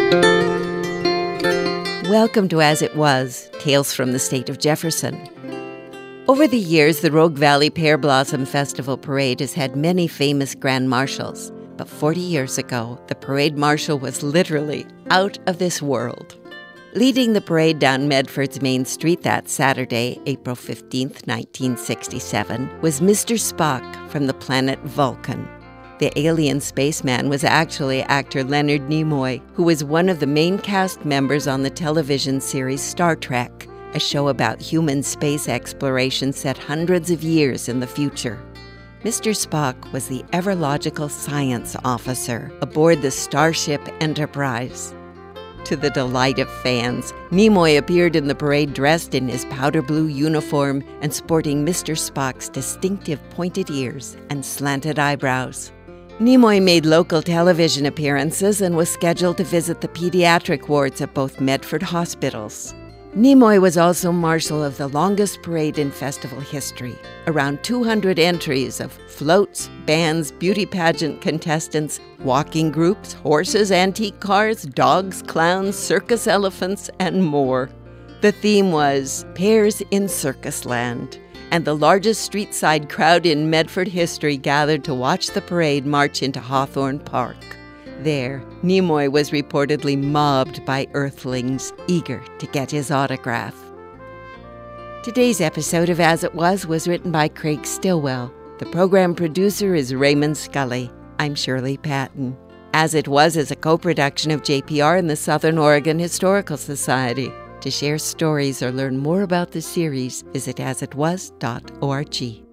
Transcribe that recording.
Welcome to As It Was, Tales from the State of Jefferson. Over the years, the Rogue Valley Pear Blossom Festival Parade has had many famous grand marshals. But 40 years ago, the parade marshal was literally out of this world. Leading the parade down Medford's Main Street that Saturday, April 15th, 1967, was Mr. Spock from the planet Vulcan. The alien spaceman was actually actor Leonard Nimoy, who was one of the main cast members on the television series Star Trek, a show about human space exploration set hundreds of years in the future. Mr. Spock was the ever-logical science officer aboard the Starship Enterprise. To the delight of fans, Nimoy appeared in the parade dressed in his powder blue uniform and sporting Mr. Spock's distinctive pointed ears and slanted eyebrows. Nimoy made local television appearances and was scheduled to visit the pediatric wards at both Medford hospitals. Nimoy was also marshal of the longest parade in festival history. Around 200 entries of floats, bands, beauty pageant contestants, walking groups, horses, antique cars, dogs, clowns, circus elephants, and more. The theme was Pears in Circus Land, and the largest street-side crowd in Medford history gathered to watch the parade march into Hawthorne Park. There, Nimoy was reportedly mobbed by Earthlings eager to get his autograph. Today's episode of As It Was written by Craig Stillwell. The program producer is Raymond Scully. I'm Shirley Patton. As It Was is a co-production of JPR and the Southern Oregon Historical Society. To share stories or learn more about the series, visit asitwas.org.